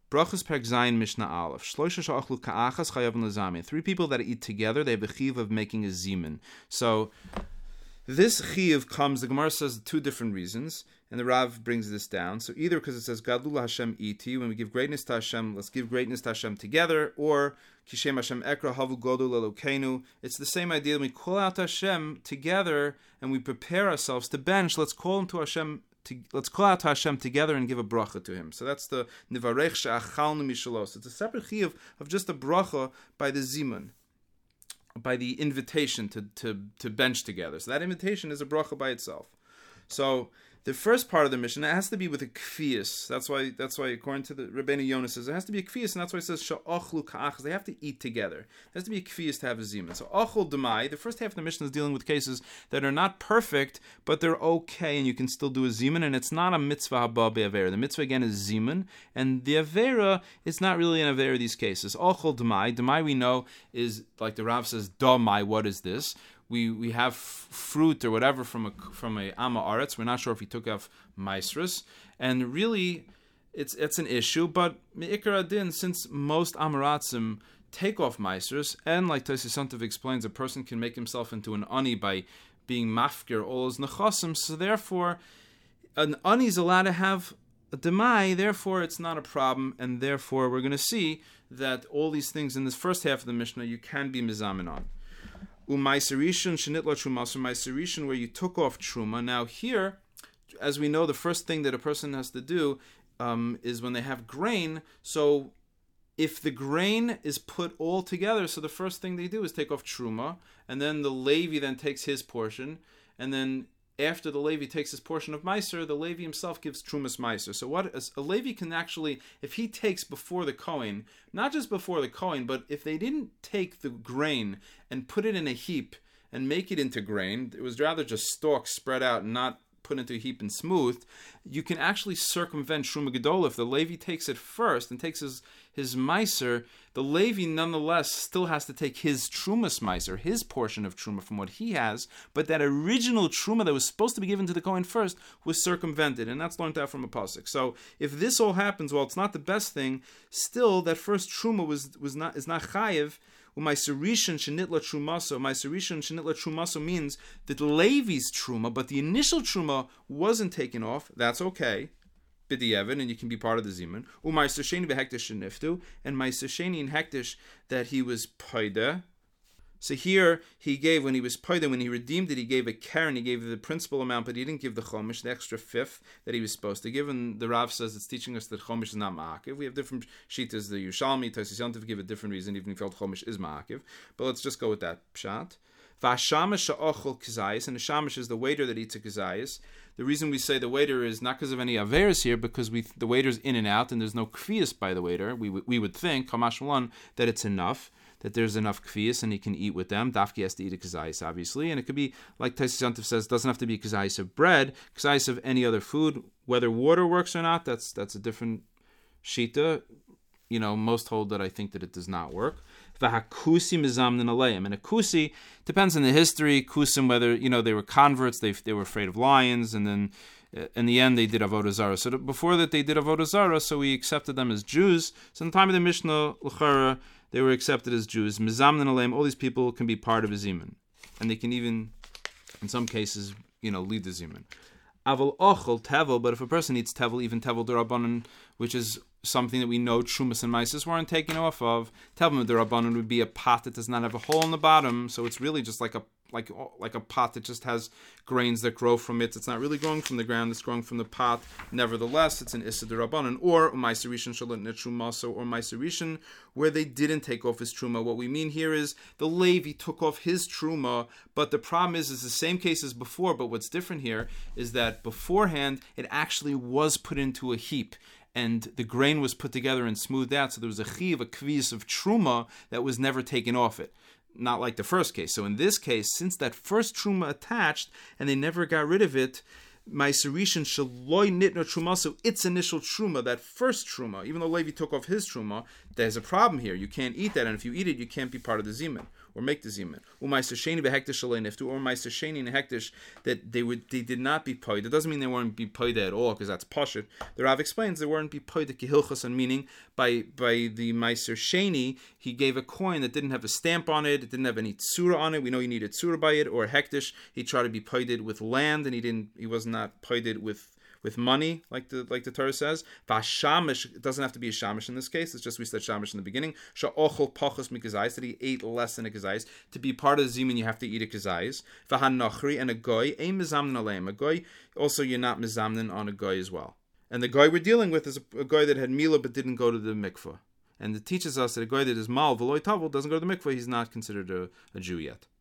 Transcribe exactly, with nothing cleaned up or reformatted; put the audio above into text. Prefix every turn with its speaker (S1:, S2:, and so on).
S1: Brachos Perek Zayin Mishnah Aleph. Shloisha she'achlu ka'achas chayavin lezamin. Three people that eat together, they have a chiyuv of making a zimun. So this chiyuv comes, the Gemara says two different reasons, and the Rav brings this down. So either because it says Gadlu Hashem iti, when we give greatness to Hashem, let's give greatness to Hashem together, or Kishem Hashem Ekra Havu Godul Elokeinu. It's the same idea. When we call out to Hashem together and we prepare ourselves to bench, let's call him to Hashem. To, let's call out to Hashem together and give a bracha to him. So that's the Nivarech She'achalnu Mishalos. It's a separate chiyuv of just a bracha by the zimun, by the invitation to, to, to bench together. So that invitation is a bracha by itself. So the first part of the mission, it has to be with a kfiyas. That's why, that's why according to the Rabbeinu Yonah says, it has to be a kfiyas, and that's why it says, sha'achlu ka'achas. They have to eat together. It has to be a kfiyas to have a zimun. So achul demai, the first half of the mission is dealing with cases that are not perfect, but they're okay, and you can still do a zimun, and it's not a mitzvah haba be'avera. The mitzvah, again, is zimun, and the avera is not really an avera in these cases. Achul demai, demai we know is, like the Rav says, damai, what is this? We we have f- fruit or whatever from a from a ama aretz. We're not sure if he took off maisrus, and really, it's it's an issue. But me'ikar adin, since most amaratzim take off maisrus, and like Tosfos Yontif explains, a person can make himself into an ani by being mafkir all his nechasim. So therefore, an ani is allowed to have a demai. Therefore, it's not a problem, and therefore, we're going to see that all these things in this first half of the Mishnah you can be mizamin on. Umaiserishon shenitla truma, so maiserishon where you took off truma. Now here, as we know, the first thing that a person has to do um, is when they have grain. So if the grain is put all together, so the first thing they do is take off truma, and then the Levi then takes his portion, and then after the Levi takes his portion of Meiser, the Levi himself gives Trumas Meiser. So what a Levi can actually, if he takes before the Kohen, not just before the Kohen, but if they didn't take the grain and put it in a heap and make it into grain, it was rather just stalks spread out and not put into a heap and smoothed, you can actually circumvent Truma Gedola. If the Levi takes it first and takes his, his Meiser, the Levi nonetheless still has to take his Trumas Meiser, his portion of Truma from what he has, but that original Truma that was supposed to be given to the Kohen first was circumvented, and that's learned out from a pasuk. So if this all happens, well, it's not the best thing, still that first Truma was was not is not chayiv. Umaiserishon shenitla trumaso. Umaiserishon shenitla trumaso means that Levi's truma, but the initial truma wasn't taken off. That's okay, b'di'evan, and you can be part of the zimun. Umaiser sheni behektish sheniftu, and maiser sheni in hektish that he was paida. So here he gave, when he was paida, when he redeemed it, he gave a keren, he gave the principal amount, but he didn't give the chomish, the extra fifth that he was supposed to give. And the Rav says it's teaching us that chomish is not ma'akiv. We have different shitas. The Yerushalmi, Tosfos Yontif give a different reason, even if he felt chomish is ma'akiv. But let's just go with that pshat. V'hashamash she'ochel kizayis, and the shamash is the waiter that eats a kizayis. The reason we say the waiter is not because of any averis here, because we the waiter's in and out, and there's no kfiyas by the waiter. We we would think, Kamash one, that it's enough, that there's enough kfiyas and he can eat with them. Dafki has to eat a kazayis, obviously, and it could be, like Tosfos Yontif says, doesn't have to be a kazayis of bread, kazayis of any other food. Whether water works or not, that's that's a different shita. You know, most hold that I think that it does not work. V'hakusi mizamnin aleim, and a kusi depends on the history. Kusim, whether you know they were converts, they they were afraid of lions, and then uh, in the end they did avodah zarah. So that before that they did avodah zarah, so we accepted them as Jews. So in the time of the Mishnah l'chara, they were accepted as Jews. Mizamnin aleim, all these people can be part of a zimun, and they can even, in some cases, you know, lead the zimun. Aval ochel tevel, but if a person eats tevel, even tevel d'Rabbanan, which is something that we know Trumas and Maisis weren't taken off of, tevel d'Rabbanan would be a pot that does not have a hole in the bottom, so it's really just like a like like a pot that just has grains that grow from it. It's not really growing from the ground; it's growing from the pot. Nevertheless, it's an issa d'Rabbanan, or maiserishin shalat netrumaso, or maiserishin where they didn't take off his truma. What we mean here is the Levi took off his truma, but the problem is, it's the same case as before. But what's different here is that beforehand it actually was put into a heap, and the grain was put together and smoothed out, so there was a chiv, a kviz of truma that was never taken off it. Not like the first case. So in this case, since that first truma attached and they never got rid of it, Meiser Rishon shaloi nitno truma, so its initial truma, that first truma, even though Levi took off his truma, there's a problem here. You can't eat that, and if you eat it, you can't be part of the zimun or make the zimun. Or Meiser Sheni behektish shaloi niftu, or Meiser Sheni and hektish that they would they did not be paid. It doesn't mean they weren't be paid at all, because that's pashut. The Rav explains they weren't be paid kehilchos, and meaning by by the Meiser Sheni he gave a coin that didn't have a stamp on it, it didn't have any tsura on it. We know you needed tsura by it. Or hektish, he tried to be paid with land, and he didn't. He was not paid with. with money, like the like the Torah says. Vashamish, it doesn't have to be a shamish in this case. It's just we said shamish in the beginning. Sha'ochel pachos mikazais, that he ate less than a kazais. To be part of the zimun, you have to eat a kazais. Vahan nachri, and a goy, a mizamnin aleim. A goy, also you're not mizamnin on a goy as well. And the goy we're dealing with is a, a goy that had milah but didn't go to the mikvah. And it teaches us that a goy that is mal v'loy tavul doesn't go to the mikvah. He's not considered a, a Jew yet.